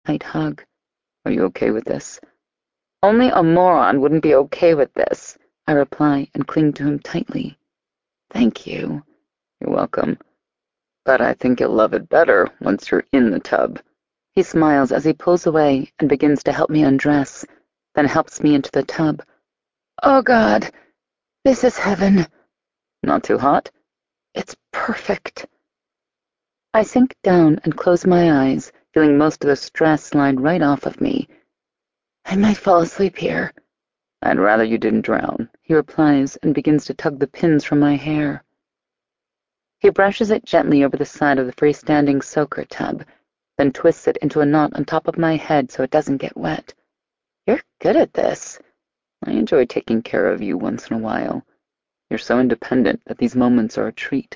tight hug. Are you okay with this? Only a moron wouldn't be okay with this, I reply and cling to him tightly. Thank you. You're welcome. But I think you'll love it better once you're in the tub. He smiles as he pulls away and begins to help me undress, then helps me into the tub. Oh God, this is heaven. Not too hot? It's perfect. I sink down and close my eyes, feeling most of the stress slide right off of me. I might fall asleep here. I'd rather you didn't drown, he replies and begins to tug the pins from my hair. He brushes it gently over the side of the freestanding soaker tub, then twists it into a knot on top of my head so it doesn't get wet. You're good at this. I enjoy taking care of you once in a while. You're so independent that these moments are a treat.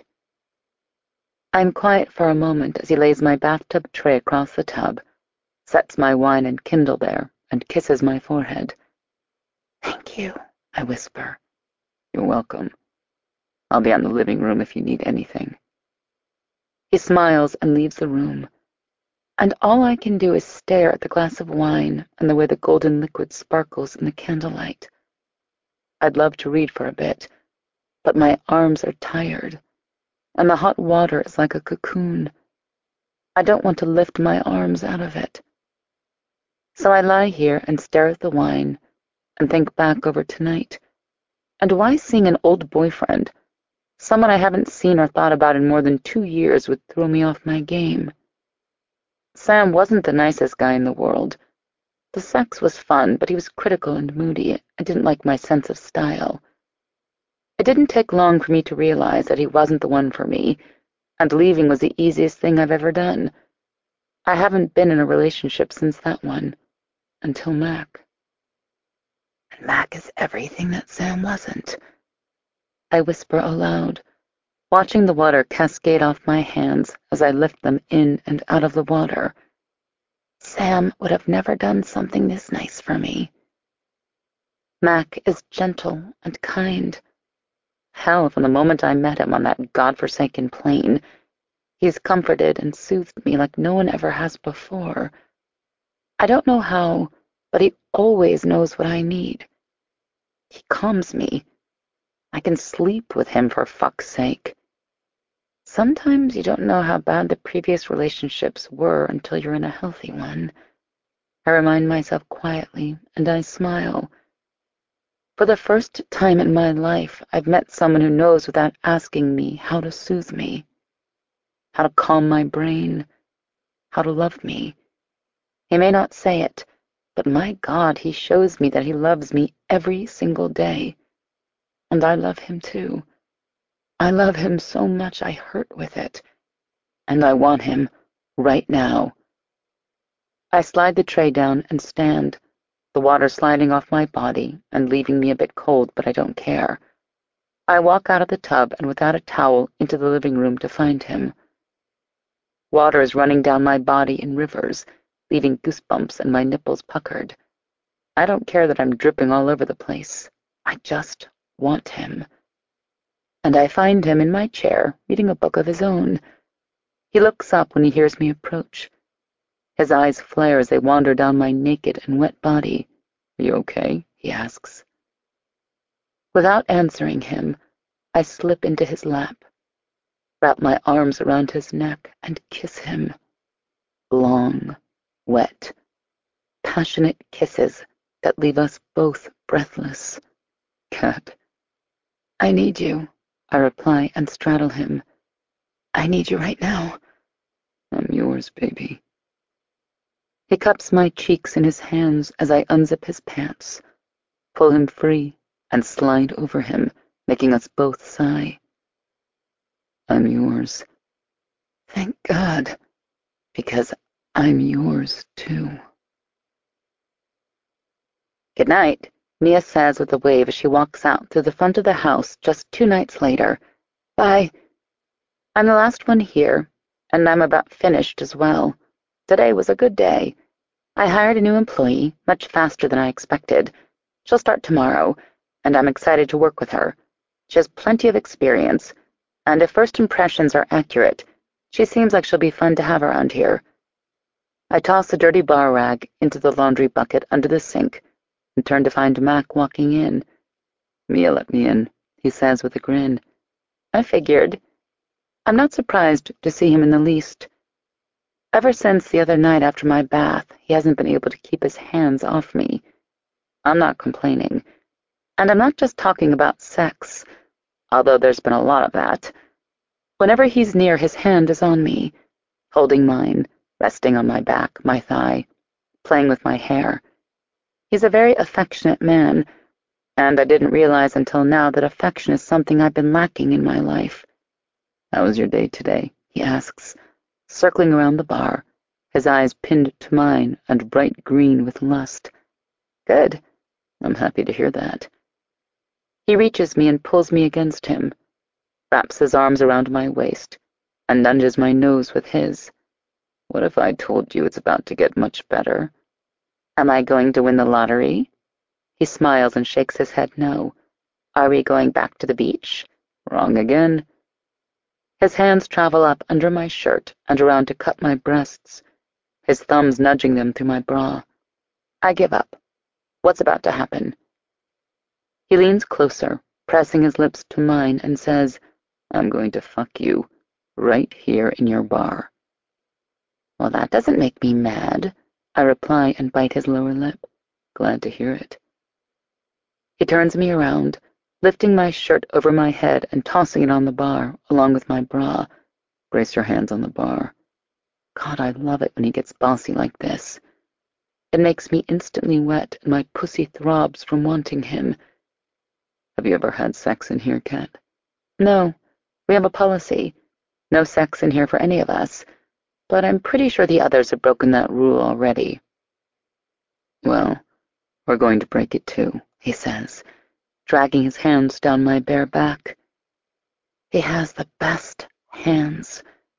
I'm quiet for a moment as he lays my bathtub tray across the tub, sets my wine and Kindle there, and kisses my forehead. Thank you, I whisper. You're welcome. I'll be out in the living room if you need anything. He smiles and leaves the room, and all I can do is stare at the glass of wine and the way the golden liquid sparkles in the candlelight. I'd love to read for a bit, but my arms are tired, and the hot water is like a cocoon. I don't want to lift my arms out of it. So I lie here and stare at the wine and think back over tonight. And why seeing an old boyfriend, someone I haven't seen or thought about in more than 2 years, would throw me off my game? Sam wasn't the nicest guy in the world. The sex was fun, but he was critical and moody. I didn't like my sense of style. It didn't take long for me to realize that he wasn't the one for me, and leaving was the easiest thing I've ever done. I haven't been in a relationship since that one, until Mac. And Mac is everything that Sam wasn't. I whisper aloud, watching the water cascade off my hands as I lift them in and out of the water. Sam would have never done something this nice for me. Mac is gentle and kind. Hell, from the moment I met him on that godforsaken plane, he's comforted and soothed me like no one ever has before. I don't know how, but he always knows what I need. He calms me. I can sleep with him, for fuck's sake. Sometimes you don't know how bad the previous relationships were until you're in a healthy one. I remind myself quietly, and I smile. For the first time in my life, I've met someone who knows without asking me how to soothe me, how to calm my brain, how to love me. He may not say it, but my God, he shows me that he loves me every single day. And I love him too. I love him so much I hurt with it. And I want him right now. I slide the tray down and stand, the water sliding off my body and leaving me a bit cold, but I don't care. I walk out of the tub and without a towel into the living room to find him. Water is running down my body in rivers, leaving goosebumps and my nipples puckered. I don't care that I'm dripping all over the place. I just want him. And I find him in my chair, reading a book of his own. He looks up when he hears me approach. His eyes flare as they wander down my naked and wet body. Are you okay? He asks. Without answering him, I slip into his lap, wrap my arms around his neck, and kiss him. Long, wet, passionate kisses that leave us both breathless. Cat. I need you, I reply and straddle him. I need you right now. I'm yours, baby. He cups my cheeks in his hands as I unzip his pants, pull him free, and slide over him, making us both sigh. I'm yours. Thank God, because I'm yours too. Good night, Mia says with a wave as she walks out through the front of the house just 2 nights later. Bye. I'm the last one here, and I'm about finished as well. Today was a good day. I hired a new employee, much faster than I expected. She'll start tomorrow, and I'm excited to work with her. She has plenty of experience, and if first impressions are accurate, she seems like she'll be fun to have around here. I toss the dirty bar rag into the laundry bucket under the sink and turn to find Mac walking in. "Mia let me in," he says with a grin. "I figured." I'm not surprised to see him in the least. Ever since the other night after my bath, he hasn't been able to keep his hands off me. I'm not complaining. And I'm not just talking about sex, although there's been a lot of that. Whenever he's near, his hand is on me, holding mine, resting on my back, my thigh, playing with my hair. He's a very affectionate man, and I didn't realize until now that affection is something I've been lacking in my life. "How was your day today?" he asks, circling around the bar, his eyes pinned to mine and bright green with lust. "Good. I'm happy to hear that." He reaches me and pulls me against him, wraps his arms around my waist, and nudges my nose with his. "What if I told you it's about to get much better?" "Am I going to win the lottery?" He smiles and shakes his head no. "Are we going back to the beach?" "Wrong again." His hands travel up under my shirt and around to cup my breasts, his thumbs nudging them through my bra. I give up. What's about to happen? He leans closer, pressing his lips to mine, and says, "I'm going to fuck you, right here in your bar." "Well, that doesn't make me mad," I reply and bite his lower lip. "Glad to hear it." He turns me around, lifting my shirt over my head and tossing it on the bar, along with my bra. "Brace your hands on the bar." God, I love it when he gets bossy like this. It makes me instantly wet, and my pussy throbs from wanting him. "Have you ever had sex in here, Kat?" "No. We have a policy. No sex in here for any of us. But I'm pretty sure the others have broken that rule already." "Well, we're going to break it too," he says, dragging his hands down my bare back. He has the best hands.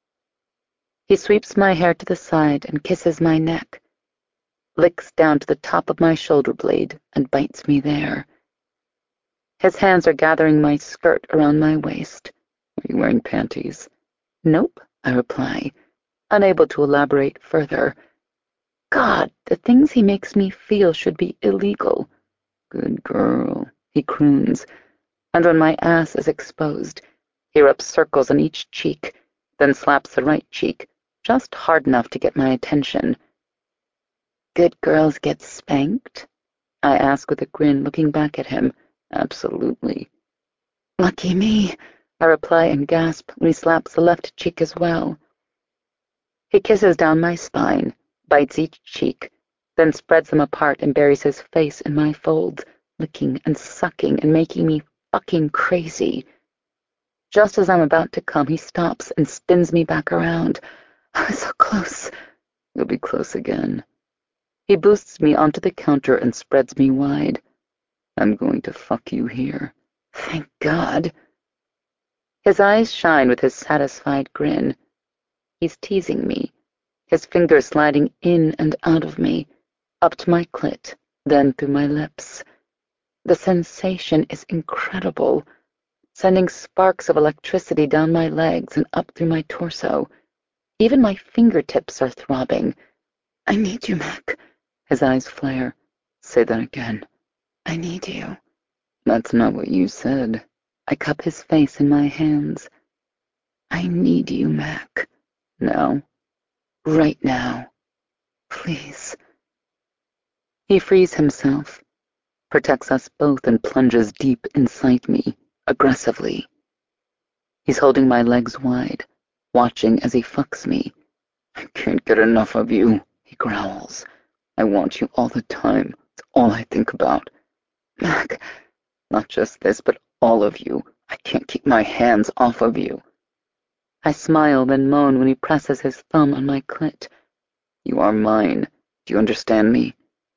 He sweeps my hair to the side and kisses my neck, licks down to the top of my shoulder blade and bites me there. His hands are gathering my skirt around my waist. "Are you wearing panties?" "Nope," I reply, unable to elaborate further. God, the things he makes me feel should be illegal. "Good girl," he croons, and when my ass is exposed, he rubs circles on each cheek, then slaps the right cheek, just hard enough to get my attention. "Good girls get spanked?" I ask with a grin, looking back at him. "Absolutely." "Lucky me," I reply and gasp when he slaps the left cheek as well. He kisses down my spine, bites each cheek, then spreads them apart and buries his face in my folds, licking and sucking and making me fucking crazy. Just as I'm about to come, he stops and spins me back around. I was so close. "You'll be close again." He boosts me onto the counter and spreads me wide. "I'm going to fuck you here." Thank God. His eyes shine with his satisfied grin. He's teasing me, his fingers sliding in and out of me, up to my clit, then through my lips. The sensation is incredible, sending sparks of electricity down my legs and up through my torso. Even my fingertips are throbbing. "I need you, Mac." His eyes flare. "Say that again." "I need you." "That's not what you said." I cup his face in my hands. "I need you, Mac. Now. Right now. Please." He frees himself, protects us both, and plunges deep inside me, aggressively. He's holding my legs wide, watching as he fucks me. "I can't get enough of you," he growls. "I want you all the time. It's all I think about." "Mac, not just this, but all of you. I can't keep my hands off of you." I smile, then moan when he presses his thumb on my clit. "You are mine. Do you understand me?"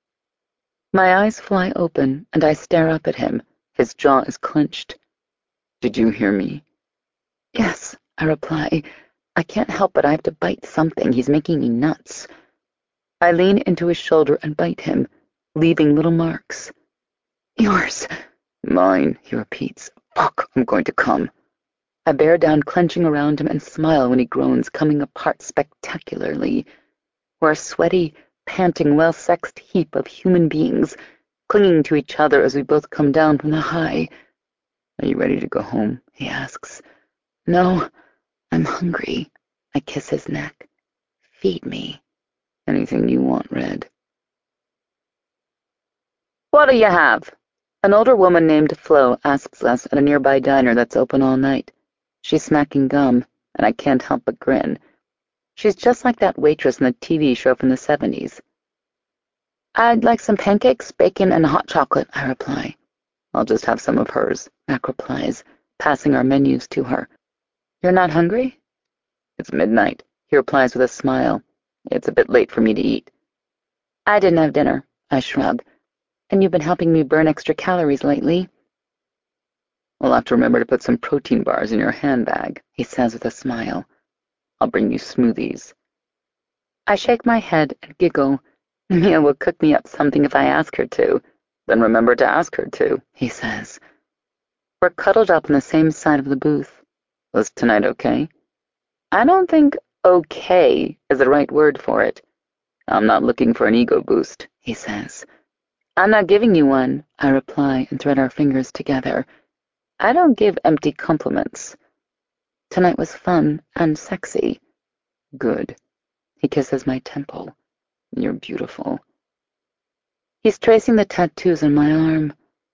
My eyes fly open, and I stare up at him. His jaw is clenched. "Did you hear me?" "Yes," I reply. I can't help it. I have to bite something. He's making me nuts. I lean into his shoulder and bite him, leaving little marks. "Yours." "Mine," he repeats. "Fuck, I'm going to come." I bear down, clenching around him, and smile when he groans, coming apart spectacularly. We're a sweaty, panting, well-sexed heap of human beings, clinging to each other as we both come down from the high. Are you ready to go home? He asks. No, I'm hungry. I kiss his neck. Feed me. Anything you want, Red. What'll you have? An older woman named Flo asks us at a nearby diner that's open all night. She's smacking gum, and I can't help but grin. She's just like that waitress in the TV show from the 70s. I'd like some pancakes, bacon, and hot chocolate, I reply. I'll just have some of hers, Mac replies, passing our menus to her. You're not hungry? It's midnight, he replies with a smile. It's a bit late for me to eat. I didn't have dinner, I shrug. And you've been helping me burn extra calories lately. We'll have to remember to put some protein bars in your handbag, he says with a smile. I'll bring you smoothies. I shake my head and giggle. Mia will cook me up something if I ask her to. Then remember to ask her to, he says. We're cuddled up on the same side of the booth. Was tonight okay? I don't think okay is the right word for it. I'm not looking for an ego boost, he says. I'm not giving you one, I reply and thread our fingers together. I don't give empty compliments. Tonight was fun and sexy. Good. He kisses my temple. You're beautiful. He's tracing the tattoos on my arm.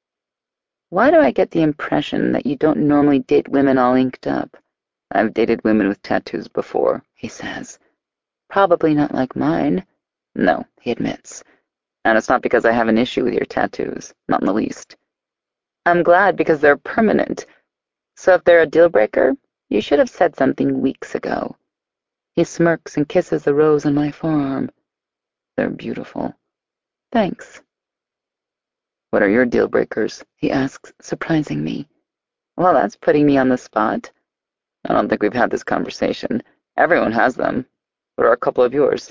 Why do I get the impression that you don't normally date women all inked up? I've dated women with tattoos before, he says. Probably not like mine. No, he admits. And it's not because I have an issue with your tattoos, not in the least. I'm glad because they're permanent. So if they're a deal breaker, you should have said something weeks ago. He smirks and kisses the rose on my forearm. They're beautiful. Thanks. What are your deal breakers? He asks, surprising me. Well, that's putting me on the spot. I don't think we've had this conversation. Everyone has them. What are a couple of yours?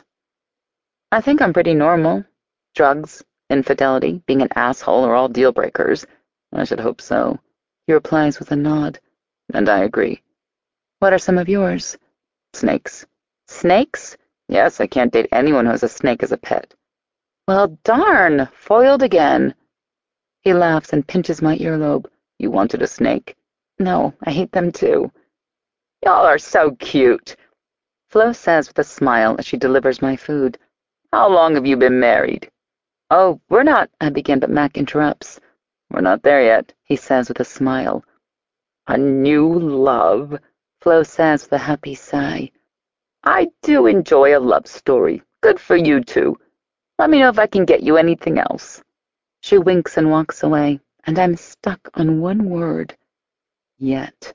I think I'm pretty normal. Drugs, infidelity, being an asshole are all deal breakers. I should hope so. He replies with a nod. And I agree. What are some of yours? Snakes. Snakes? Yes, I can't date anyone who has a snake as a pet. Well, darn, foiled again. He laughs and pinches my earlobe. You wanted a snake? No, I hate them too. Y'all are so cute, Flo says with a smile as she delivers my food. How long have you been married? Oh, we're not, I begin, but Mac interrupts. We're not there yet, he says with a smile. A new love, Flo says with a happy sigh. I do enjoy a love story. Good for you two. Let me know if I can get you anything else. She winks and walks away, and I'm stuck on one word. Yet.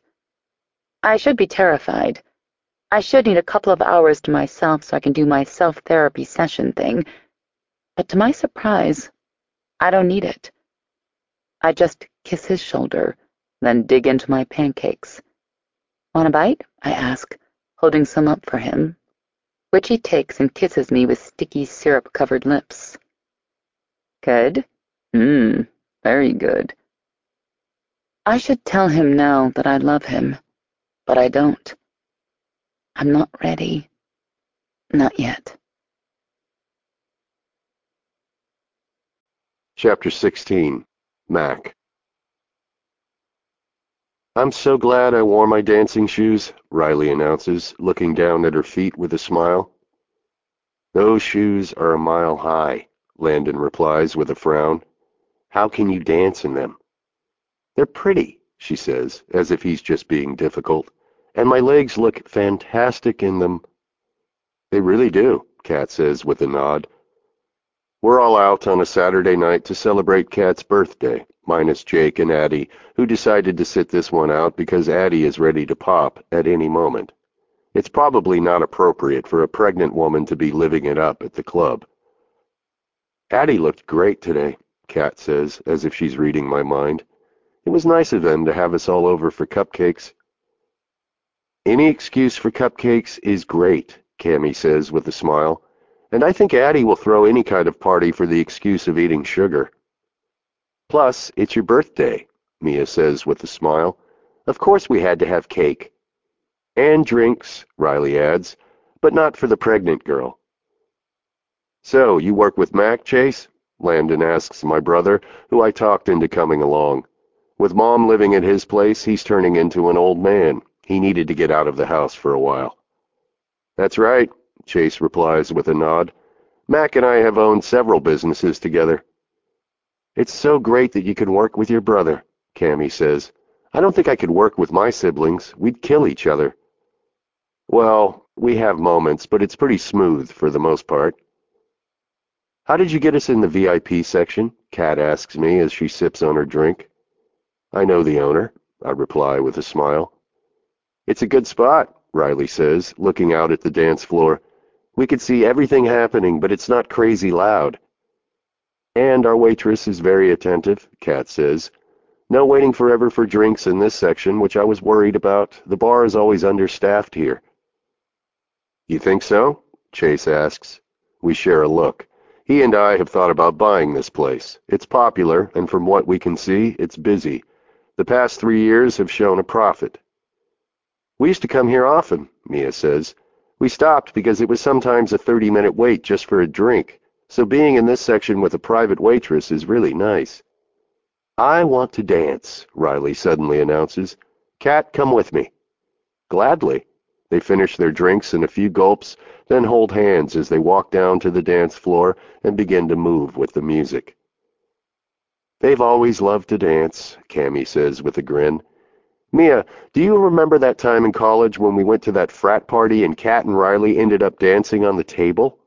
I should be terrified. I should need a couple of hours to myself so I can do my self-therapy session thing. But to my surprise, I don't need it. I just kiss his shoulder, then dig into my pancakes. Want a bite? I ask, holding some up for him, which he takes and kisses me with sticky syrup-covered lips. Good? Very good. I should tell him now that I love him, but I don't. I'm not ready. Not yet. Chapter 16. Mac. I'm so glad I wore my dancing shoes, Riley announces, looking down at her feet with a smile. Those shoes are a mile high, Landon replies with a frown. How can you dance in them? They're pretty, she says, as if he's just being difficult, and my legs look fantastic in them. They really do, Kat says with a nod. We're all out on a Saturday night to celebrate Kat's birthday, minus Jake and Addie, who decided to sit this one out because Addie is ready to pop at any moment. It's probably not appropriate for a pregnant woman to be living it up at the club. Addie looked great today, Kat says, as if she's reading my mind. It was nice of them to have us all over for cupcakes. Any excuse for cupcakes is great, Cammy says with a smile. And I think Addie will throw any kind of party for the excuse of eating sugar. Plus, it's your birthday, Mia says with a smile. Of course we had to have cake. And drinks, Riley adds, but not for the pregnant girl. So, you work with Mac, Chase? Landon asks my brother, who I talked into coming along. With Mom living at his place, he's turning into an old man. He needed to get out of the house for a while. That's right, Chase replies with a nod. Mac and I have owned several businesses together. It's so great that you can work with your brother, Cammy says. I don't think I could work with my siblings. We'd kill each other. Well, we have moments, but it's pretty smooth for the most part. How did you get us in the VIP section? Kat asks me as she sips on her drink. I know the owner, I reply with a smile. It's a good spot, Riley says, looking out at the dance floor. We could see everything happening, but it's not crazy loud. And our waitress is very attentive, Kat says. No waiting forever for drinks in this section, which I was worried about. The bar is always understaffed here. You think so? Chase asks. We share a look. He and I have thought about buying this place. It's popular, and from what we can see, it's busy. The past 3 years have shown a profit. We used to come here often, Mia says. We stopped because it was sometimes a 30-minute wait just for a drink, so being in this section with a private waitress is really nice. I want to dance, Riley suddenly announces. Kat, come with me. Gladly. They finish their drinks in a few gulps, then hold hands as they walk down to the dance floor and begin to move with the music. They've always loved to dance, Cammy says with a grin. Mia, do you remember that time in college when we went to that frat party and Kat and Riley ended up dancing on the table?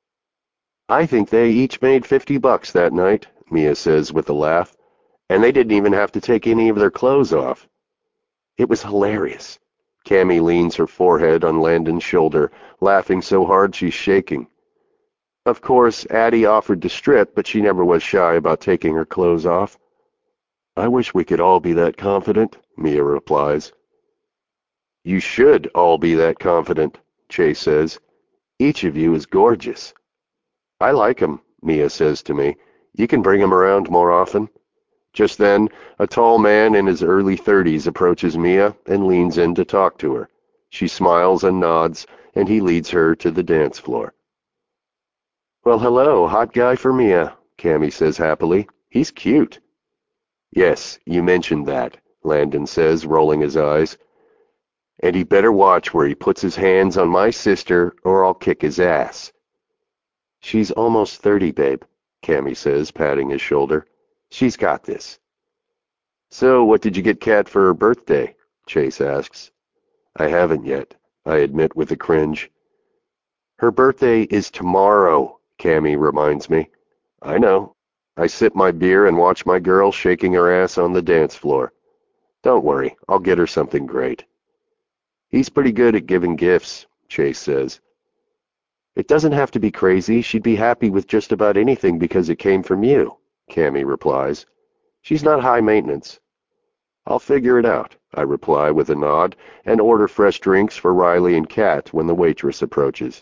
I think they each made $50 that night, Mia says with a laugh, and they didn't even have to take any of their clothes off. It was hilarious. Cammy leans her forehead on Landon's shoulder, laughing so hard she's shaking. Of course, Addie offered to strip, but she never was shy about taking her clothes off. I wish we could all be that confident, Mia replies. You should all be that confident, Chase says. Each of you is gorgeous. I like him, Mia says to me. You can bring him around more often. Just then, a tall man in his early 30s approaches Mia and leans in to talk to her. She smiles and nods, and he leads her to the dance floor. Well, hello, hot guy for Mia, Cammy says happily. He's cute. Yes, you mentioned that, Landon says, rolling his eyes. And he better watch where he puts his hands on my sister, or I'll kick his ass. She's almost 30, babe, Cammy says, patting his shoulder. She's got this. So, what did you get Kat for her birthday? Chase asks. I haven't yet, I admit with a cringe. Her birthday is tomorrow, Cammy reminds me. I know. I sip my beer and watch my girl shaking her ass on the dance floor. Don't worry, I'll get her something great. He's pretty good at giving gifts, Chase says. It doesn't have to be crazy. She'd be happy with just about anything because it came from you, Cammy replies. She's not high maintenance. I'll figure it out, I reply with a nod, and order fresh drinks for Riley and Kat when the waitress approaches.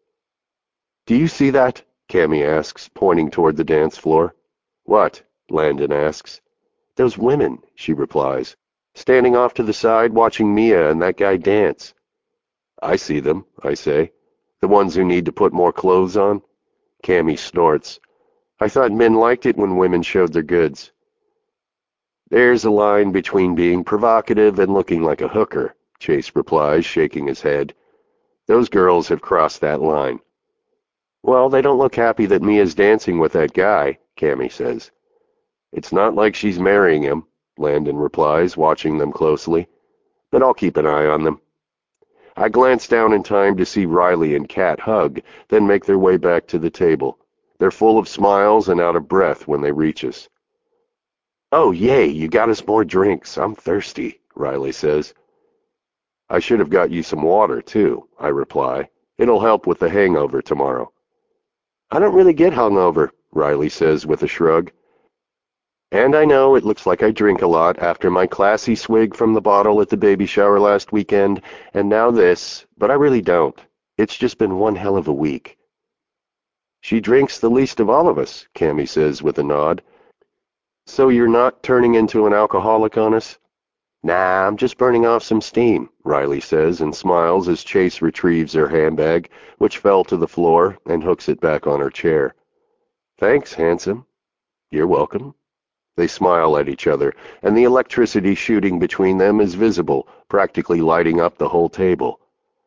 Do you see that? Cammy asks, pointing toward the dance floor. What? Landon asks. Those women, she replies, standing off to the side watching Mia and that guy dance. I see them, I say. The ones who need to put more clothes on? Cammy snorts. I thought men liked it when women showed their goods. There's a line between being provocative and looking like a hooker, Chase replies, shaking his head. Those girls have crossed that line. Well, they don't look happy that Mia's dancing with that guy, Cammy says. It's not like she's marrying him, Landon replies, watching them closely. But I'll keep an eye on them. I glance down in time to see Riley and Kat hug, then make their way back to the table. They're full of smiles and out of breath when they reach us. Oh, yay, you got us more drinks. I'm thirsty, Riley says. I should have got you some water, too, I reply. It'll help with the hangover tomorrow. I don't really get hungover, Riley says with a shrug. And I know it looks like I drink a lot after my classy swig from the bottle at the baby shower last weekend, and now this, but I really don't. It's just been one hell of a week. She drinks the least of all of us, Cammy says with a nod. So you're not turning into an alcoholic on us? Nah, I'm just burning off some steam, Riley says and smiles as Chase retrieves her handbag, which fell to the floor, and hooks it back on her chair. Thanks, handsome. You're welcome. They smile at each other, and the electricity shooting between them is visible, practically lighting up the whole table.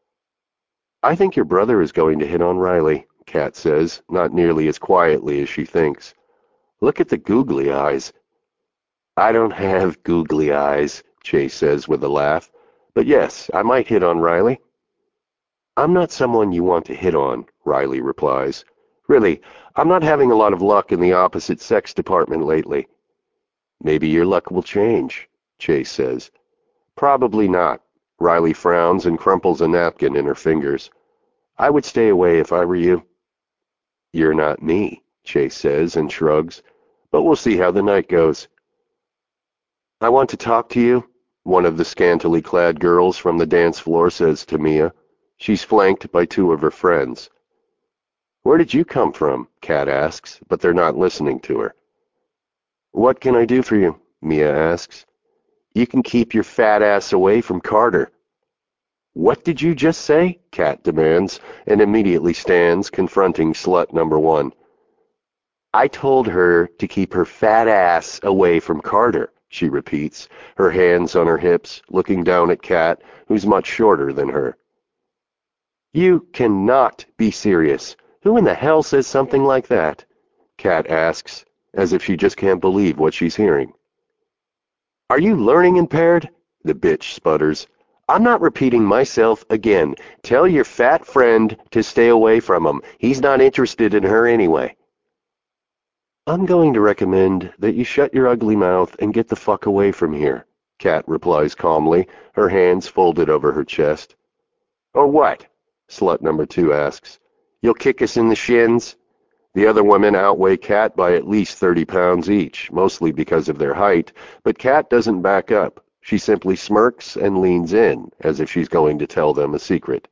I think your brother is going to hit on Riley, Kat says, not nearly as quietly as she thinks. Look at the googly eyes. I don't have googly eyes, Chase says with a laugh. But yes, I might hit on Riley. I'm not someone you want to hit on, Riley replies. Really, I'm not having a lot of luck in the opposite sex department lately. Maybe your luck will change, Chase says. Probably not. Riley frowns and crumples a napkin in her fingers. I would stay away if I were you. You're not me, Chase says and shrugs. But we'll see how the night goes. I want to talk to you, one of the scantily clad girls from the dance floor says to Mia. She's flanked by two of her friends. Where did you come from? Kat asks, but they're not listening to her. What can I do for you? Mia asks. You can keep your fat ass away from Carter. What did you just say? Kat demands, and immediately stands, confronting slut number one. I told her to keep her fat ass away from Carter, she repeats, her hands on her hips, looking down at Kat, who's much shorter than her. You cannot be serious. Who in the hell says something like that? Kat asks, as if she just can't believe what she's hearing. Are you learning impaired? The bitch sputters. I'm not repeating myself again. Tell your fat friend to stay away from him. He's not interested in her anyway. I'm going to recommend that you shut your ugly mouth and get the fuck away from here, Kat replies calmly, her hands folded over her chest. Or what? Slut number two asks. You'll kick us in the shins? The other women outweigh Kat by at least 30 pounds each, mostly because of their height, but Kat doesn't back up. She simply smirks and leans in, as if she's going to tell them a secret.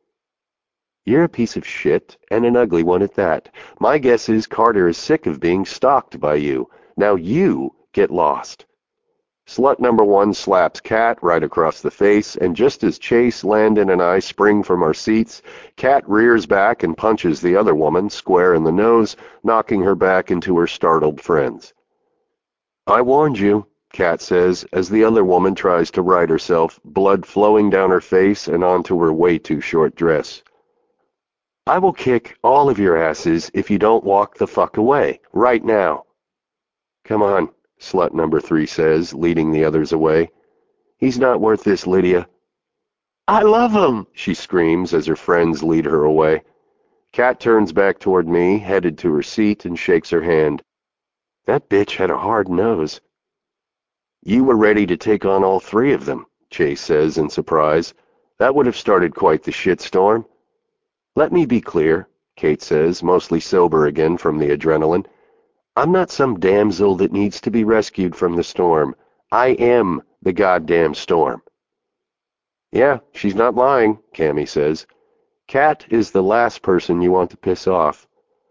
You're a piece of shit, and an ugly one at that. My guess is Carter is sick of being stalked by you. Now you get lost. Slut number one slaps Kat right across the face, and just as Chase, Landon, and I spring from our seats, Kat rears back and punches the other woman square in the nose, knocking her back into her startled friends. I warned you, Kat says, as the other woman tries to right herself, blood flowing down her face and onto her way too short dress. I will kick all of your asses if you don't walk the fuck away, right now. Come on, slut number three says, leading the others away. He's not worth this, Lydia. I love him, she screams as her friends lead her away. Kat turns back toward me, headed to her seat, and shakes her hand. That bitch had a hard nose. You were ready to take on all three of them, Chase says in surprise. That would have started quite the shitstorm. Let me be clear, Kate says, mostly sober again from the adrenaline. I'm not some damsel that needs to be rescued from the storm. I am the goddamn storm. Yeah, she's not lying, Cammy says. Kat is the last person you want to piss off.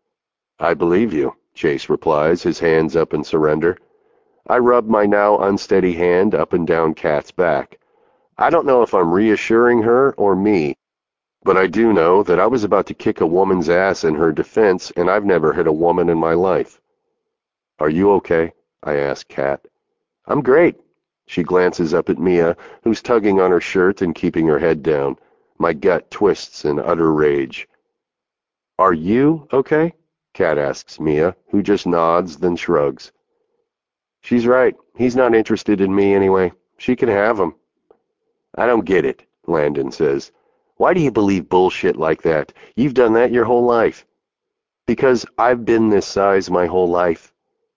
I believe you, Chase replies, his hands up in surrender. I rub my now unsteady hand up and down Kat's back. I don't know if I'm reassuring her or me, but I do know that I was about to kick a woman's ass in her defense, and I've never hit a woman in my life. Are you okay? I ask Kat. I'm great. She glances up at Mia, who's tugging on her shirt and keeping her head down. My gut twists in utter rage. Are you okay? Kat asks Mia, who just nods, then shrugs. She's right. He's not interested in me anyway. She can have him. I don't get it, Landon says. Why do you believe bullshit like that? You've done that your whole life. Because I've been this size my whole life.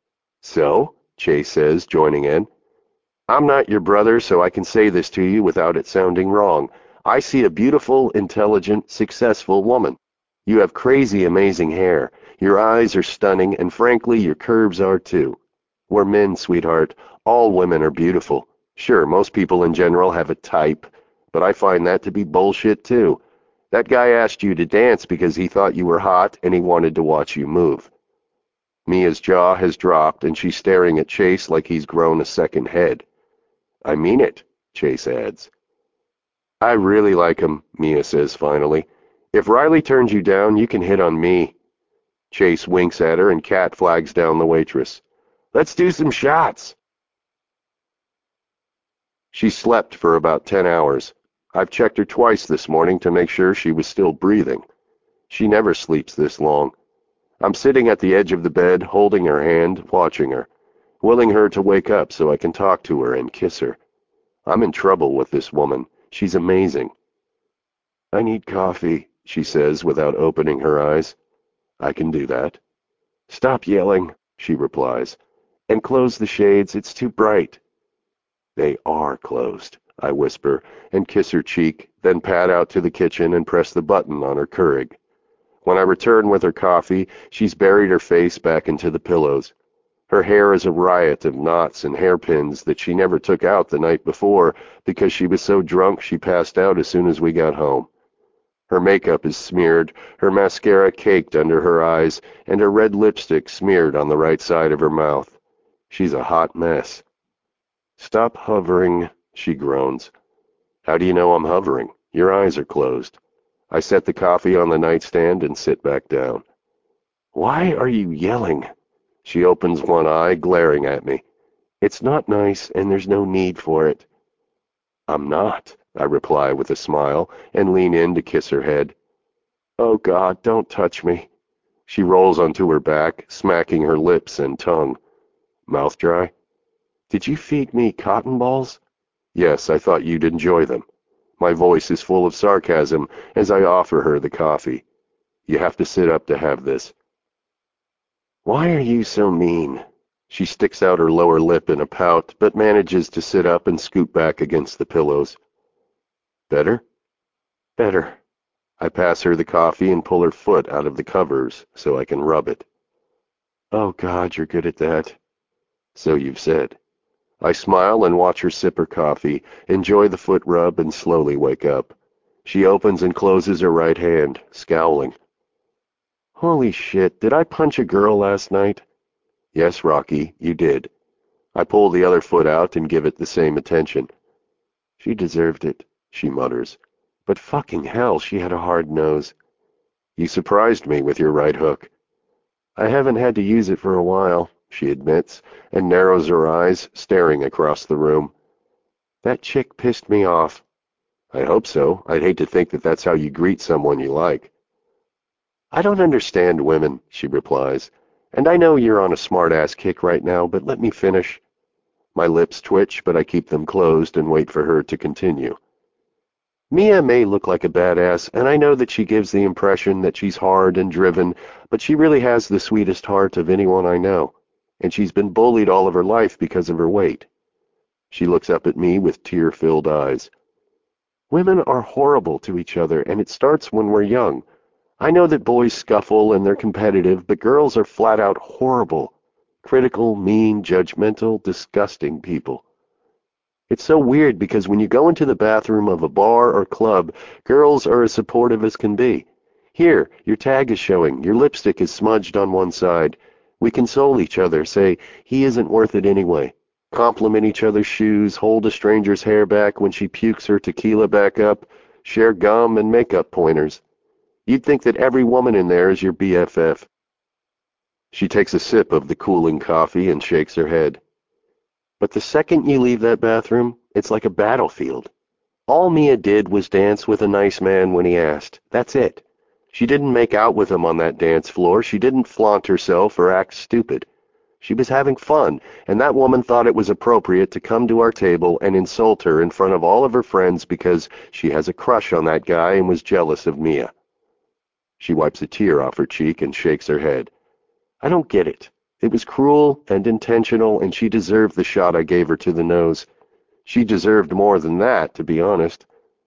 So, Chase says, joining in. I'm not your brother, so I can say this to you without it sounding wrong. I see a beautiful, intelligent, successful woman. You have crazy, amazing hair. Your eyes are stunning, and frankly, your curves are too. We're men, sweetheart. All women are beautiful. Sure, most people in general have a type, but I find that to be bullshit too. That guy asked you to dance because he thought you were hot and he wanted to watch you move. Mia's jaw has dropped, and she's staring at Chase like he's grown a second head. I mean it, Chase adds. I really like him, Mia says finally. If Riley turns you down, you can hit on me. Chase winks at her and Kat flags down the waitress. Let's do some shots. She slept for about 10 hours. I've checked her twice this morning to make sure she was still breathing. She never sleeps this long. I'm sitting at the edge of the bed, holding her hand, watching her, willing her to wake up so I can talk to her and kiss her. I'm in trouble with this woman. She's amazing. I need coffee, she says without opening her eyes. I can do that. Stop yelling, she replies, and close the shades. It's too bright. They are closed, I whisper, and kiss her cheek, then pad out to the kitchen and press the button on her Keurig. When I return with her coffee, she's buried her face back into the pillows. Her hair is a riot of knots and hairpins that she never took out the night before because she was so drunk she passed out as soon as we got home. Her makeup is smeared, her mascara caked under her eyes, and her red lipstick smeared on the right side of her mouth. She's a hot mess. Stop hovering, she groans. How do you know I'm hovering? Your eyes are closed. I set the coffee on the nightstand and sit back down. Why are you yelling? She opens one eye, glaring at me. It's not nice, and there's no need for it. I'm not, I reply with a smile, and lean in to kiss her head. Oh, God, don't touch me. She rolls onto her back, smacking her lips and tongue. Mouth dry? Did you feed me cotton balls? Yes, I thought you'd enjoy them. My voice is full of sarcasm as I offer her the coffee. You have to sit up to have this. Why are you so mean? She sticks out her lower lip in a pout, but manages to sit up and scoot back against the pillows. Better? Better. I pass her the coffee and pull her foot out of the covers so I can rub it. Oh, God, you're good at that. So you've said. I smile and watch her sip her coffee, enjoy the foot rub, and slowly wake up. She opens and closes her right hand, scowling. Holy shit, did I punch a girl last night? Yes, Rocky, you did. I pull the other foot out and give it the same attention. She deserved it, she mutters. But fucking hell, she had a hard nose. You surprised me with your right hook. I haven't had to use it for a while, she admits, and narrows her eyes, staring across the room. That chick pissed me off. I hope so. I'd hate to think that that's how you greet someone you like. I don't understand women, she replies, and I know you're on a smart-ass kick right now, but let me finish. My lips twitch, but I keep them closed and wait for her to continue. Mia may look like a badass, and I know that she gives the impression that she's hard and driven, but she really has the sweetest heart of anyone I know, and she's been bullied all of her life because of her weight. She looks up at me with tear-filled eyes. Women are horrible to each other, and it starts when we're young. I know that boys scuffle and they're competitive, but girls are flat out horrible. Critical, mean, judgmental, disgusting people. It's so weird because when you go into the bathroom of a bar or club, girls are as supportive as can be. Here, your tag is showing, your lipstick is smudged on one side. We console each other, say, he isn't worth it anyway. Compliment each other's shoes, hold a stranger's hair back when she pukes her tequila back up, share gum and makeup pointers. You'd think that every woman in there is your BFF. She takes a sip of the cooling coffee and shakes her head. But the second you leave that bathroom, it's like a battlefield. All Mia did was dance with a nice man when he asked. That's it. She didn't make out with him on that dance floor. She didn't flaunt herself or act stupid. She was having fun, and that woman thought it was appropriate to come to our table and insult her in front of all of her friends because she has a crush on that guy and was jealous of Mia. She wipes a tear off her cheek and shakes her head. I don't get it. It was cruel and intentional, and she deserved the shot I gave her to the nose. She deserved more than that, to be honest.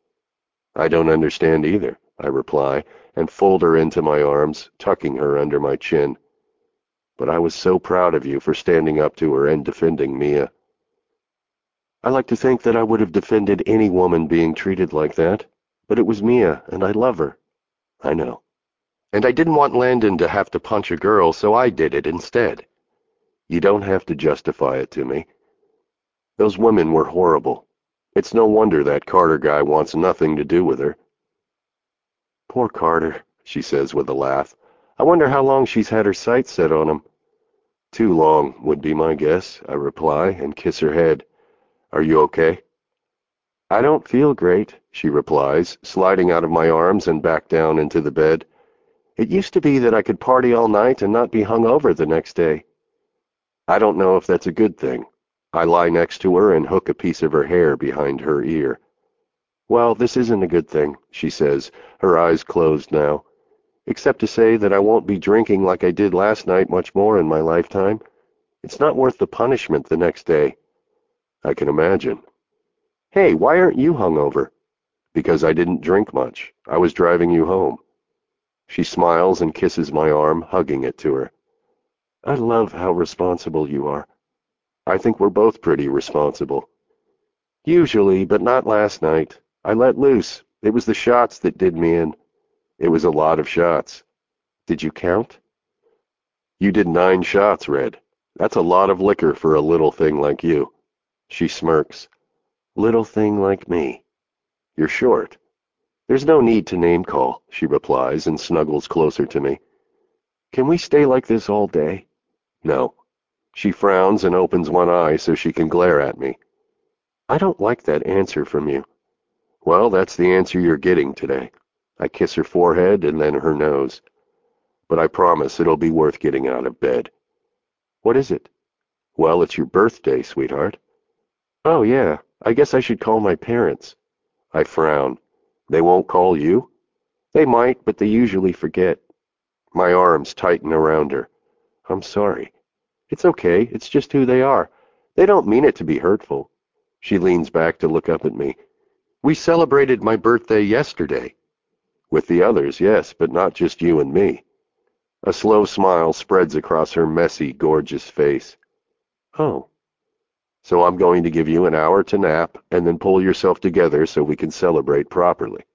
I don't understand either, I reply, and fold her into my arms, tucking her under my chin. But I was so proud of you for standing up to her and defending Mia. I like to think that I would have defended any woman being treated like that, but it was Mia, and I love her. I know. And I didn't want Landon to have to punch a girl, so I did it instead. You don't have to justify it to me. Those women were horrible. It's no wonder that Carter guy wants nothing to do with her. Poor Carter, she says with a laugh. I wonder how long she's had her sights set on him. Too long, would be my guess, I reply, and kiss her head. Are you okay? I don't feel great, she replies, sliding out of my arms and back down into the bed. It used to be that I could party all night and not be hung over the next day. I don't know if that's a good thing. I lie next to her and hook a piece of her hair behind her ear. Well, this isn't a good thing, she says, her eyes closed now, except to say that I won't be drinking like I did last night much more in my lifetime. It's not worth the punishment the next day. I can imagine. Hey, why aren't you hungover? Because I didn't drink much. I was driving you home. She smiles and kisses my arm, hugging it to her. I love how responsible you are. I think we're both pretty responsible. Usually, but not last night. I let loose. It was the shots that did me in. It was a lot of shots. Did you count? You did 9 shots, Red. That's a lot of liquor for a little thing like you. She smirks. Little thing like me. You're short. There's no need to name call, she replies and snuggles closer to me. Can we stay like this all day? No. She frowns and opens one eye so she can glare at me. I don't like that answer from you. Well, that's the answer you're getting today. I kiss her forehead and then her nose. But I promise it'll be worth getting out of bed. What is it? Well, it's your birthday, sweetheart. Oh, yeah. I guess I should call my parents. I frown. They won't call you? They might, but they usually forget. My arms tighten around her. I'm sorry. It's okay. It's just who they are. They don't mean it to be hurtful. She leans back to look up at me. We celebrated my birthday yesterday. With the others, yes, but not just you and me. A slow smile spreads across her messy, gorgeous face. Oh. So I'm going to give you an hour to nap and then pull yourself together so we can celebrate properly.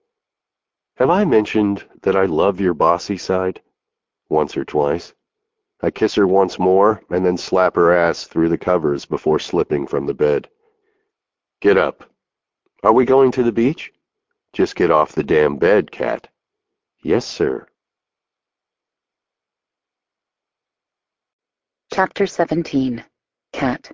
Have I mentioned that I love your bossy side? Once or twice. I kiss her once more and then slap her ass through the covers before slipping from the bed. Get up. Are we going to the beach? Just get off the damn bed, Cat. Yes, sir. Chapter 17. Cat.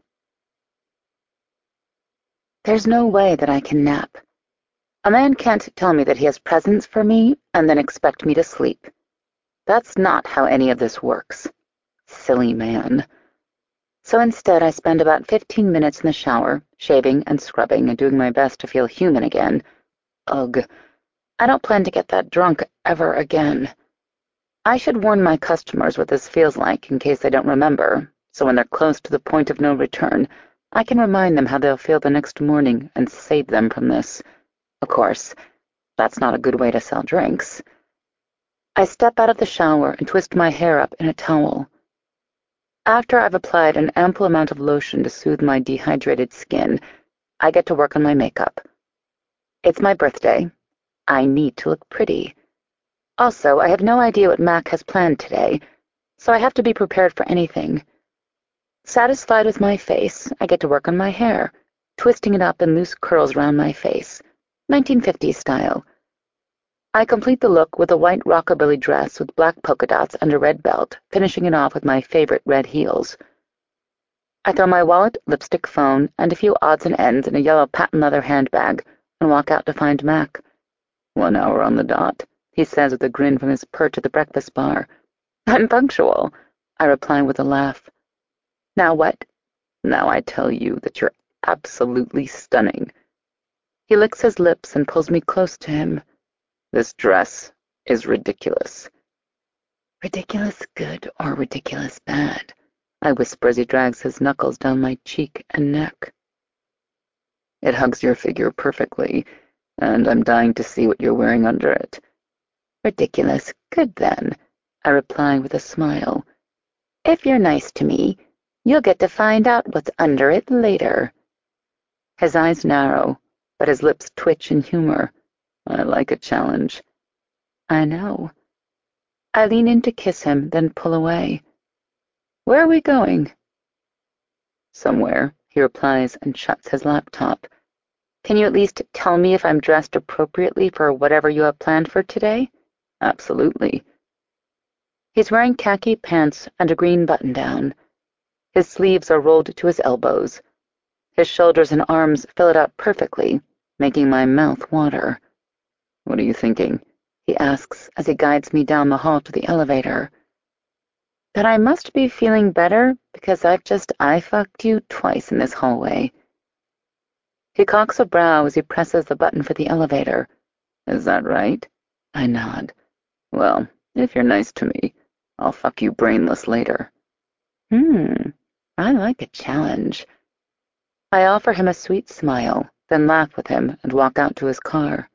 There's no way that I can nap. A man can't tell me that he has presents for me and then expect me to sleep. That's not how any of this works. Silly man. So instead, I spend about 15 minutes in the shower, shaving and scrubbing and doing my best to feel human again. Ugh. I don't plan to get that drunk ever again. I should warn my customers what this feels like in case they don't remember, so when they're close to the point of no return, I can remind them how they'll feel the next morning and save them from this. Of course, that's not a good way to sell drinks. I step out of the shower and twist my hair up in a towel. After I've applied an ample amount of lotion to soothe my dehydrated skin, I get to work on my makeup. It's my birthday. I need to look pretty. Also, I have no idea what Mac has planned today, so I have to be prepared for anything. Satisfied with my face, I get to work on my hair, twisting it up in loose curls around my face, 1950s style. I complete the look with a white rockabilly dress with black polka dots and a red belt, finishing it off with my favorite red heels. I throw my wallet, lipstick, phone, and a few odds and ends in a yellow patent leather handbag and walk out to find Mac. 1 hour on the dot, he says with a grin from his perch at the breakfast bar. I'm punctual, I reply with a laugh. Now what? Now I tell you that you're absolutely stunning. He licks his lips and pulls me close to him. This dress is ridiculous. Ridiculous good or ridiculous bad? I whisper as he drags his knuckles down my cheek and neck. It hugs your figure perfectly, and I'm dying to see what you're wearing under it. Ridiculous good, then, I reply with a smile. If you're nice to me, you'll get to find out what's under it later. His eyes narrow, but his lips twitch in humor. I like a challenge. I know. I lean in to kiss him, then pull away. Where are we going? Somewhere, he replies and shuts his laptop. Can you at least tell me if I'm dressed appropriately for whatever you have planned for today? Absolutely. He's wearing khaki pants and a green button-down. His sleeves are rolled to his elbows. His shoulders and arms fill it out perfectly, making my mouth water. What are you thinking? He asks as he guides me down the hall to the elevator. That I must be feeling better because I've just eye-fucked you twice in this hallway. He cocks a brow as he presses the button for the elevator. Is that right? I nod. Well, if you're nice to me, I'll fuck you brainless later. I like a challenge. I offer him a sweet smile, then laugh with him and walk out to his car.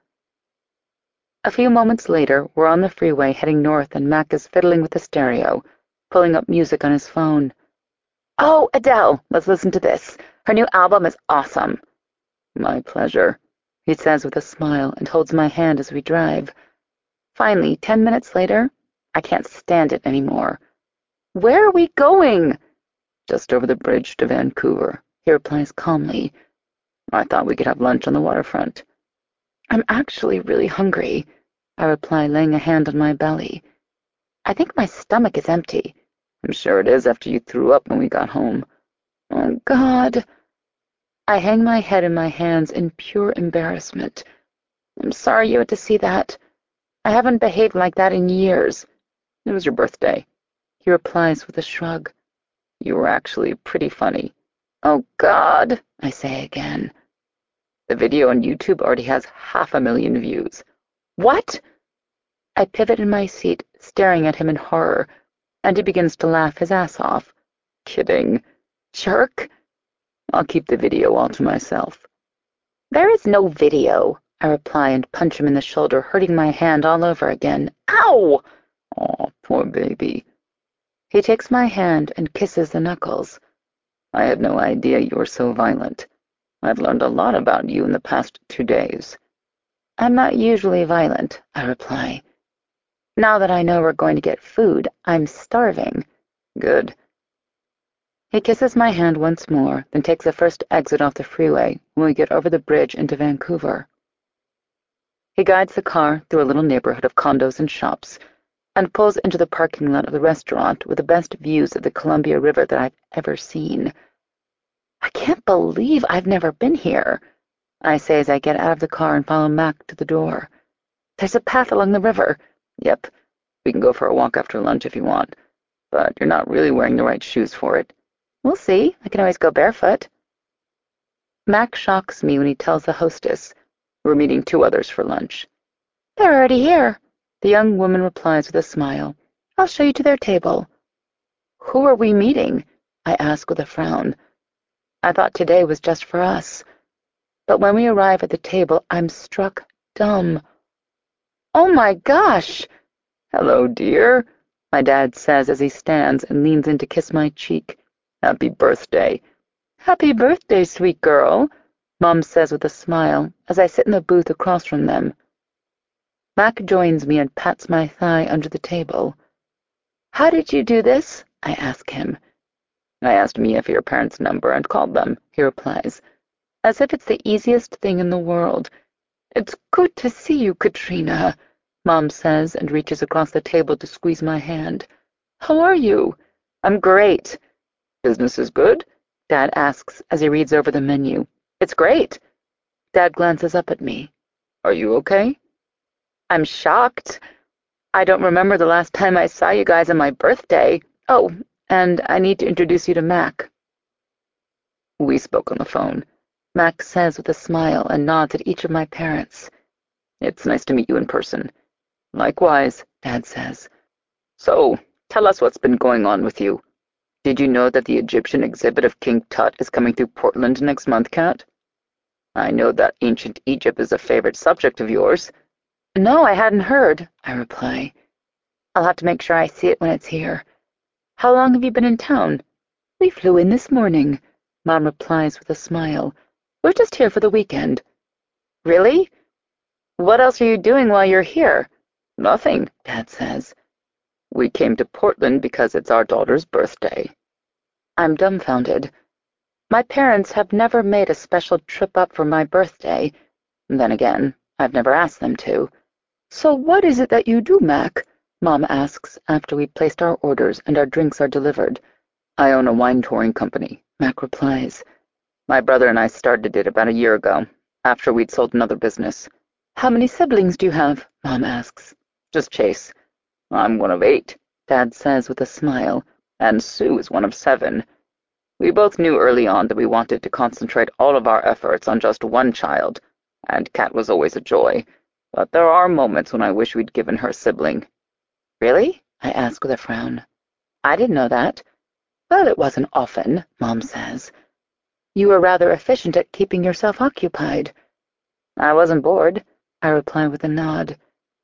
A few moments later, we're on the freeway heading north and Mac is fiddling with the stereo, pulling up music on his phone. Oh, Adele, let's listen to this. Her new album is awesome. My pleasure, he says with a smile and holds my hand as we drive. Finally, 10 minutes later, I can't stand it anymore. Where are we going? Just over the bridge to Vancouver, he replies calmly. I thought we could have lunch on the waterfront. I'm actually really hungry, I reply, laying a hand on my belly. I think my stomach is empty. I'm sure it is after you threw up when we got home. Oh, God. I hang my head in my hands in pure embarrassment. I'm sorry you had to see that. I haven't behaved like that in years. It was your birthday, he replies with a shrug. You were actually pretty funny. Oh, God, I say again. The video on YouTube already has 500,000 views. What? I pivot in my seat, staring at him in horror, and he begins to laugh his ass off. Kidding. Jerk. I'll keep the video all to myself. There is no video, I reply and punch him in the shoulder, hurting my hand all over again. Ow! Aw, poor baby. He takes my hand and kisses the knuckles. I had no idea you were so violent. I've learned a lot about you in the past 2 days. I'm not usually violent, I reply. Now that I know we're going to get food, I'm starving. Good. He kisses my hand once more, then takes the first exit off the freeway when we get over the bridge into Vancouver. He guides the car through a little neighborhood of condos and shops, and pulls into the parking lot of the restaurant with the best views of the Columbia River that I've ever seen. I can't believe I've never been here, I say as I get out of the car and follow Mac to the door. There's a path along the river. Yep, we can go for a walk after lunch if you want, but you're not really wearing the right shoes for it. We'll see. I can always go barefoot. Mac shocks me when he tells the hostess we're meeting 2 others for lunch. They're already here, the young woman replies with a smile. I'll show you to their table. Who are we meeting? I ask with a frown. I thought today was just for us. But when we arrive at the table, I'm struck dumb. Oh my gosh! Hello, dear, my dad says as he stands and leans in to kiss my cheek. Happy birthday. Happy birthday, sweet girl, Mom says with a smile as I sit in the booth across from them. Mac joins me and pats my thigh under the table. How did you do this? I ask him. I asked Mia for your parents' number and called them, he replies, as if it's the easiest thing in the world. It's good to see you, Katrina, Mom says and reaches across the table to squeeze my hand. How are you? I'm great. Business is good? Dad asks as he reads over the menu. It's great. Dad glances up at me. Are you okay? I'm shocked. I don't remember the last time I saw you guys on my birthday. Oh, and I need to introduce you to Mac. We spoke on the phone, Mac says with a smile and nods at each of my parents. It's nice to meet you in person. Likewise, Dad says. So, tell us what's been going on with you. Did you know that the Egyptian exhibit of King Tut is coming through Portland next month, Kat? I know that ancient Egypt is a favorite subject of yours. No, I hadn't heard, I reply. I'll have to make sure I see it when it's here. How long have you been in town? We flew in this morning, Mom replies with a smile. We're just here for the weekend. Really? What else are you doing while you're here? Nothing, Dad says. We came to Portland because it's our daughter's birthday. I'm dumbfounded. My parents have never made a special trip up for my birthday. Then again, I've never asked them to. So what is it that you do, Mac? Mom asks after we've placed our orders and our drinks are delivered. I own a wine touring company, Mac replies. My brother and I started it about a year ago, after we'd sold another business. How many siblings do you have? Mom asks. Just Chase. I'm one of 8, Dad says with a smile, and Sue is one of 7. We both knew early on that we wanted to concentrate all of our efforts on just one child, and Kat was always a joy, but there are moments when I wish we'd given her a sibling. Really? I ask with a frown. I didn't know that. Well, it wasn't often, Mom says. You were rather efficient at keeping yourself occupied. I wasn't bored, I reply with a nod.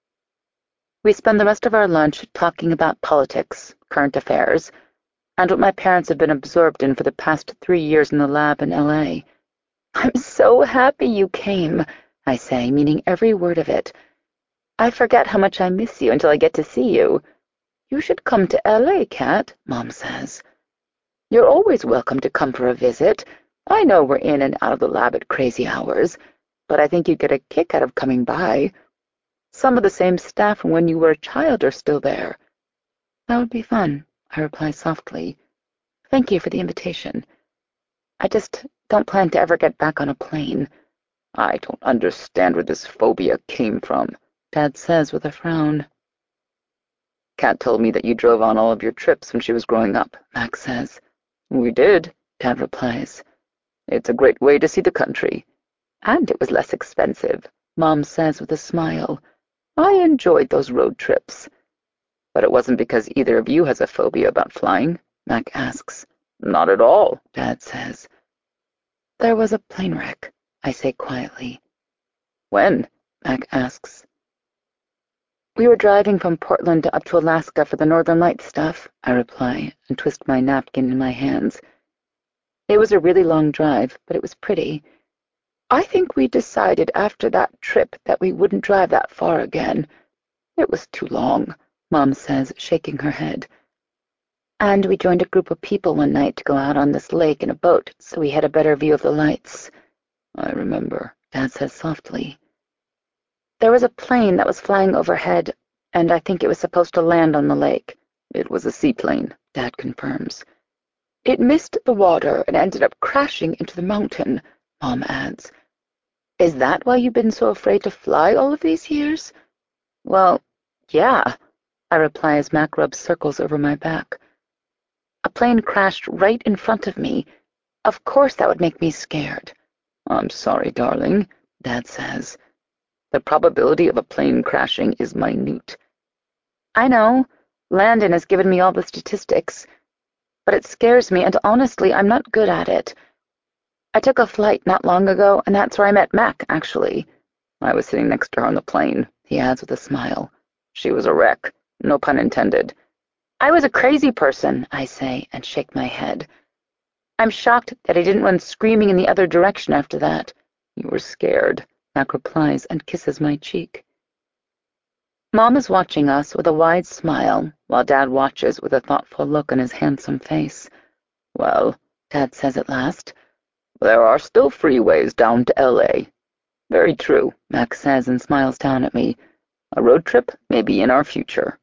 We spend the rest of our lunch talking about politics, current affairs, and what my parents have been absorbed in for the past 3 years in the lab in L.A. I'm so happy you came, I say, meaning every word of it. I forget how much I miss you until I get to see you. You should come to L.A., Kat, Mom says. You're always welcome to come for a visit. I know we're in and out of the lab at crazy hours, but I think you'd get a kick out of coming by. Some of the same staff from when you were a child are still there. That would be fun, I reply softly. Thank you for the invitation. I just don't plan to ever get back on a plane. I don't understand where this phobia came from, Dad says with a frown. Kat told me that you drove on all of your trips when she was growing up, Max says. We did, Dad replies. It's a great way to see the country. And it was less expensive, Mom says with a smile. I enjoyed those road trips. But it wasn't because either of you has a phobia about flying, Mac asks. Not at all, Dad says. There was a plane wreck, I say quietly. When? Mac asks. We were driving from Portland up to Alaska for the Northern Lights stuff, I reply, and twist my napkin in my hands. It was a really long drive, but it was pretty. I think we decided after that trip that we wouldn't drive that far again. It was too long, Mom says, shaking her head. And we joined a group of people one night to go out on this lake in a boat so we had a better view of the lights. I remember, Dad says softly. There was a plane that was flying overhead, and I think it was supposed to land on the lake. It was a seaplane, Dad confirms. It missed the water and ended up crashing into the mountain, Mom adds. Is that why you've been so afraid to fly all of these years? Well, yeah, I reply as Mac rubs circles over my back. A plane crashed right in front of me. Of course that would make me scared. I'm sorry, darling, Dad says. The probability of a plane crashing is minute. I know. Landon has given me all the statistics. But it scares me, and honestly, I'm not good at it. I took a flight not long ago, and that's where I met Mac, actually. I was sitting next to her on the plane, he adds with a smile. She was a wreck. No pun intended. I was a crazy person, I say, and shake my head. I'm shocked that I didn't run screaming in the other direction after that. You were scared, Mac replies and kisses my cheek. Mom is watching us with a wide smile, while Dad watches with a thoughtful look on his handsome face. Well, Dad says at last, there are still freeways down to L.A. Very true, Mac says and smiles down at me. A road trip may be in our future.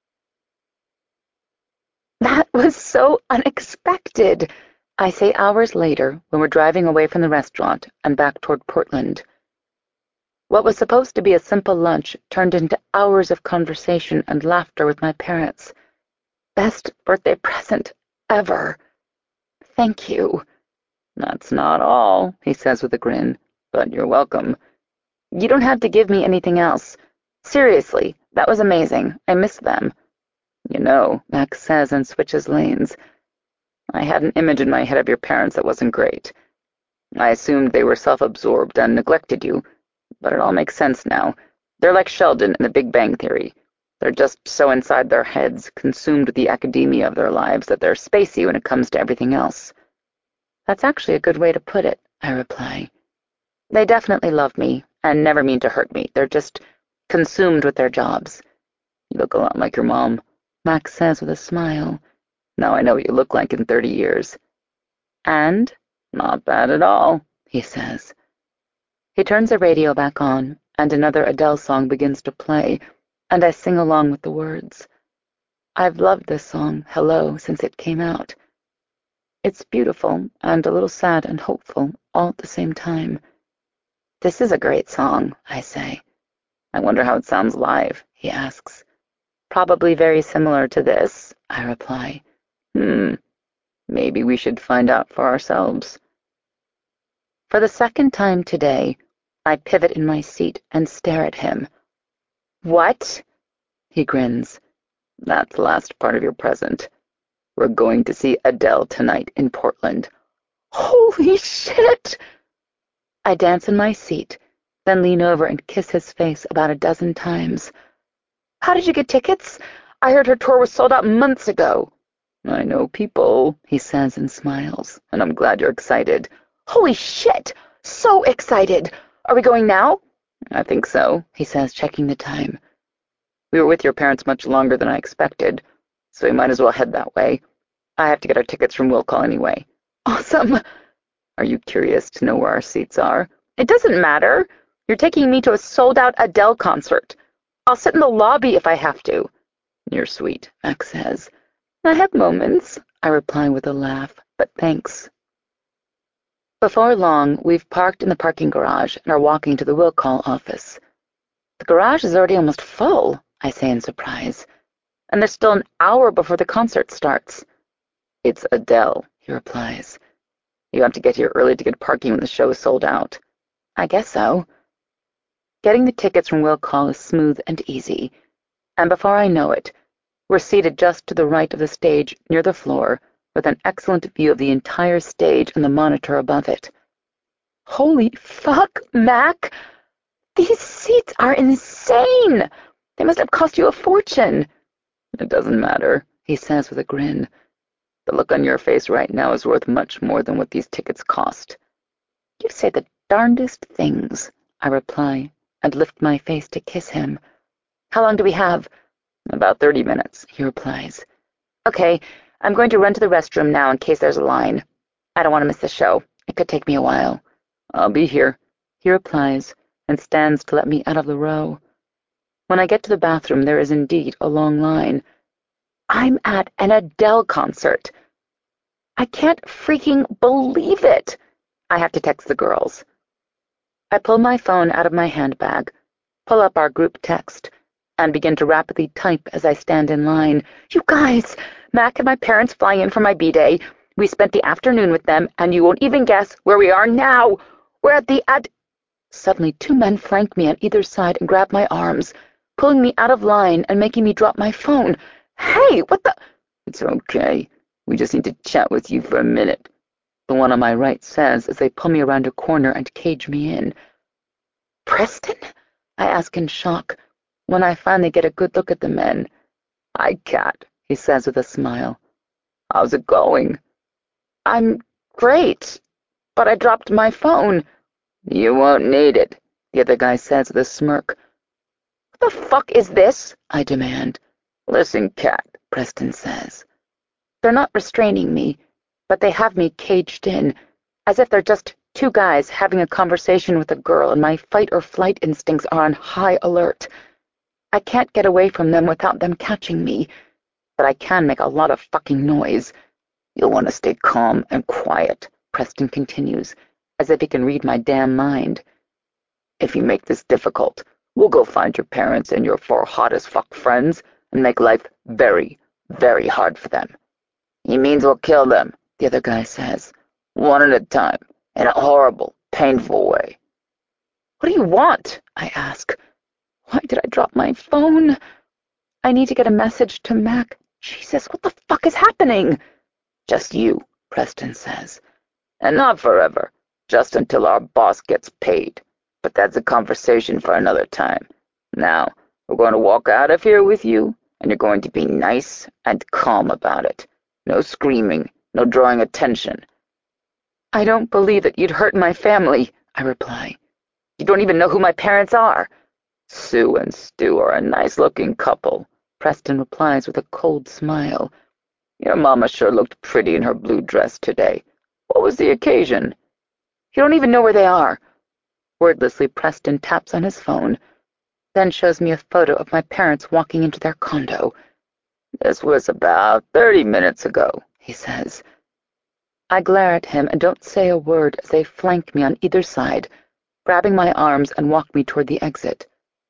That was so unexpected, I say hours later when we're driving away from the restaurant and back toward Portland. What was supposed to be a simple lunch turned into hours of conversation and laughter with my parents. Best birthday present ever. Thank you. That's not all, he says with a grin, but you're welcome. You don't have to give me anything else. Seriously, that was amazing. I miss them. You know, Max says and switches lanes. I had an image in my head of your parents that wasn't great. I assumed they were self-absorbed and neglected you, but it all makes sense now. They're like Sheldon in The Big Bang Theory. They're just so inside their heads, consumed with the academia of their lives, that they're spacey when it comes to everything else. That's actually a good way to put it, I reply. They definitely love me and never mean to hurt me. They're just consumed with their jobs. You look a lot like your mom, Max says with a smile. Now I know what you look like in 30 years. And? Not bad at all, he says. He turns the radio back on, and another Adele song begins to play, and I sing along with the words. I've loved this song, Hello, since it came out. It's beautiful and a little sad and hopeful all at the same time. This is a great song, I say. I wonder how it sounds live, he asks. Probably very similar to this, I reply. Maybe we should find out for ourselves. For the second time today, I pivot in my seat and stare at him. What? He grins. That's the last part of your present. We're going to see Adele tonight in Portland. Holy shit! I dance in my seat, then lean over and kiss his face about a dozen times. How did you get tickets? I heard her tour was sold out months ago. I know people, he says and smiles, and I'm glad you're excited. Holy shit! So excited! Are we going now? I think so, he says, checking the time. We were with your parents much longer than I expected, so we might as well head that way. I have to get our tickets from Will Call anyway. Awesome! Are you curious to know where our seats are? It doesn't matter. You're taking me to a sold-out Adele concert. I'll sit in the lobby if I have to. You're sweet, Max says. I have moments, I reply with a laugh, but thanks. Before long, we've parked in the parking garage and are walking to the Will Call office. The garage is already almost full, I say in surprise, and there's still an hour before the concert starts. It's Adele, he replies. You have to get here early to get parking when the show is sold out. I guess so. Getting the tickets from Will Call is smooth and easy, and before I know it, we're seated just to the right of the stage near the floor, with an excellent view of the entire stage and the monitor above it. Holy fuck, Mac! These seats are insane! They must have cost you a fortune. It doesn't matter, he says with a grin. The look on your face right now is worth much more than what these tickets cost. You say the darndest things, I reply, and lift my face to kiss him. How long do we have? About 30 minutes, he replies. Okay, I'm going to run to the restroom now in case there's a line. I don't want to miss the show. It could take me a while. I'll be here, he replies, and stands to let me out of the row. When I get to the bathroom, there is indeed a long line. I'm at an Adele concert. I can't freaking believe it. I have to text the girls. I pull my phone out of my handbag, pull up our group text, and begin to rapidly type as I stand in line. You guys! Mac and my parents flying in for my B-Day. We spent the afternoon with them, and you won't even guess where we are now. We're at the Suddenly 2 men flank me on either side and grab my arms, pulling me out of line and making me drop my phone. Hey, what the— It's okay. We just need to chat with you for a minute, the one on my right says as they pull me around a corner and cage me in. Preston? I ask in shock, when I finally get a good look at the men. Hi, Kat, he says with a smile. How's it going? I'm great, but I dropped my phone. You won't need it, the other guy says with a smirk. What the fuck is this? I demand. Listen, Kat, Preston says. They're not restraining me, but they have me caged in, as if they're just 2 guys having a conversation with a girl and my fight-or-flight instincts are on high alert. I can't get away from them without them catching me, but I can make a lot of fucking noise. You'll want to stay calm and quiet, Preston continues, as if he can read my damn mind. If you make this difficult, we'll go find your parents and your 4 hot-as-fuck friends and make life very, very hard for them. He means we'll kill them, the other guy says, one at a time, in a horrible, painful way. What do you want? I ask. Why did I drop my phone? I need to get a message to Mac. Jesus, what the fuck is happening? Just you, Preston says. And not forever, just until our boss gets paid. But that's a conversation for another time. Now, we're going to walk out of here with you, and you're going to be nice and calm about it. No screaming, no drawing attention. I don't believe that you'd hurt my family, I reply. You don't even know who my parents are. Sue and Stu are a nice-looking couple, Preston replies with a cold smile. Your mama sure looked pretty in her blue dress today. What was the occasion? You don't even know where they are. Wordlessly, Preston taps on his phone, then shows me a photo of my parents walking into their condo. This was about 30 minutes ago, he says. I glare at him and don't say a word as they flank me on either side, grabbing my arms and walk me toward the exit.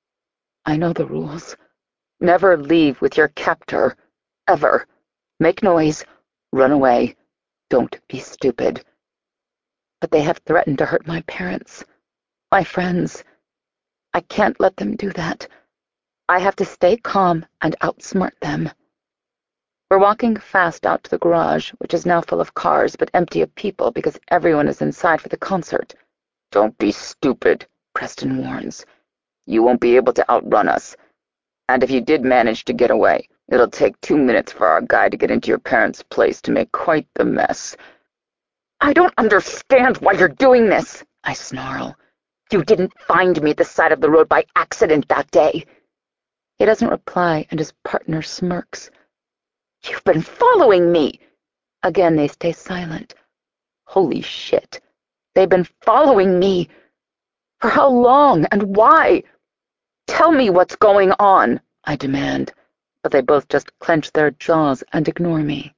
I know the rules. Never leave with your captor. Ever. Make noise. Run away. Don't be stupid. But they have threatened to hurt my parents. My friends. I can't let them do that. I have to stay calm and outsmart them. We're walking fast out to the garage, which is now full of cars but empty of people because everyone is inside for the concert. Don't be stupid, Preston warns. You won't be able to outrun us. And if you did manage to get away, it'll take 2 minutes for our guy to get into your parents' place to make quite the mess. I don't understand why you're doing this, I snarl. You didn't find me at the side of the road by accident that day. He doesn't reply, and his partner smirks. You've been following me! Again they stay silent. Holy shit. They've been following me. For how long and why? Tell me what's going on, I demand, but they both just clench their jaws and ignore me.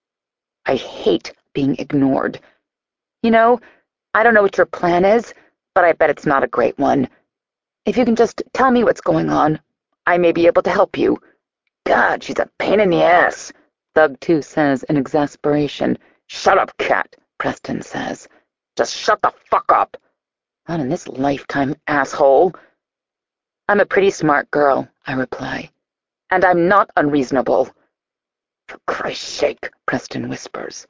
I hate being ignored. You know, I don't know what your plan is, but I bet it's not a great one. If you can just tell me what's going on, I may be able to help you. God, she's a pain in the ass, Thug 2 says in exasperation. Shut up, Cat, Preston says. Just shut the fuck up. Not in this lifetime, asshole. I'm a pretty smart girl, I reply. And I'm not unreasonable. For Christ's sake, Preston whispers.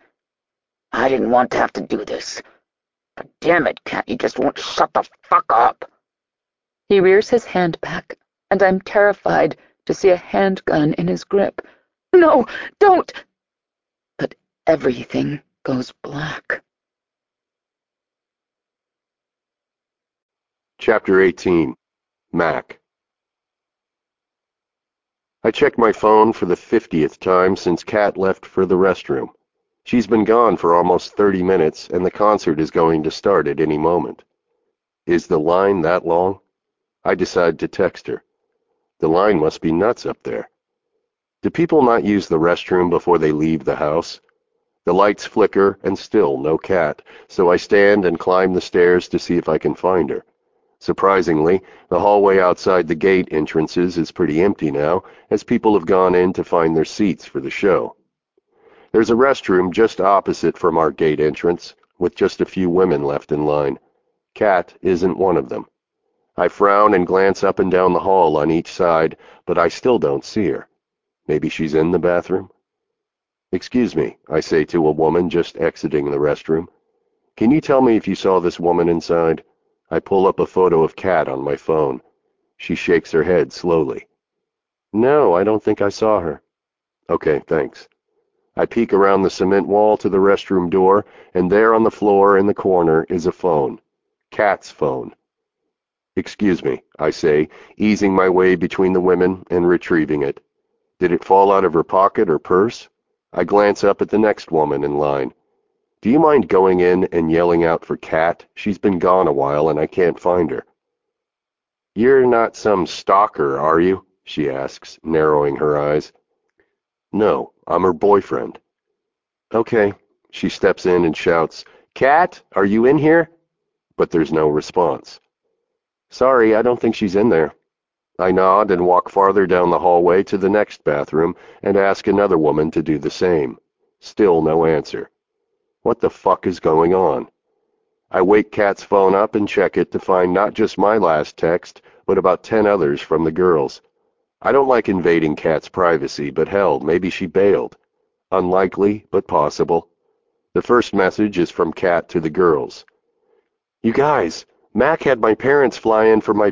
I didn't want to have to do this. But damn it, Cat, you just won't shut the fuck up. He rears his hand back, and I'm terrified to see a handgun in his grip. No, don't! But everything goes black. Chapter 18. Mac. I checked my phone for the 50th time since Kat left for the restroom. She's been gone for almost 30 minutes, and the concert is going to start at any moment. Is the line that long? I decide to text her. The line must be nuts up there. Do people not use the restroom before they leave the house? The lights flicker, and still no Kat, so I stand and climb the stairs to see if I can find her. Surprisingly, the hallway outside the gate entrances is pretty empty now, as people have gone in to find their seats for the show. There's a restroom just opposite from our gate entrance, with just a few women left in line. Kat isn't one of them. I frown and glance up and down the hall on each side, but I still don't see her. Maybe she's in the bathroom? Excuse me, I say to a woman just exiting the restroom. Can you tell me if you saw this woman inside? I pull up a photo of Kat on my phone. She shakes her head slowly. No, I don't think I saw her. Okay, thanks. I peek around the cement wall to the restroom door, and there on the floor in the corner is a phone. Kat's phone. Excuse me, I say, easing my way between the women and retrieving it. Did it fall out of her pocket or purse? I glance up at the next woman in line. Do you mind going in and yelling out for Kat? She's been gone a while and I can't find her. You're not some stalker, are you? She asks, narrowing her eyes. No, I'm her boyfriend. Okay. She steps in and shouts, Kat, are you in here? But there's no response. Sorry, I don't think she's in there. I nod and walk farther down the hallway to the next bathroom and ask another woman to do the same. Still no answer. What the fuck is going on? I wake Kat's phone up and check it to find not just my last text, but about 10 others from the girls. I don't like invading Kat's privacy, but hell, maybe she bailed. Unlikely, but possible. The first message is from Kat to the girls. You guys, Mac had my parents fly in for my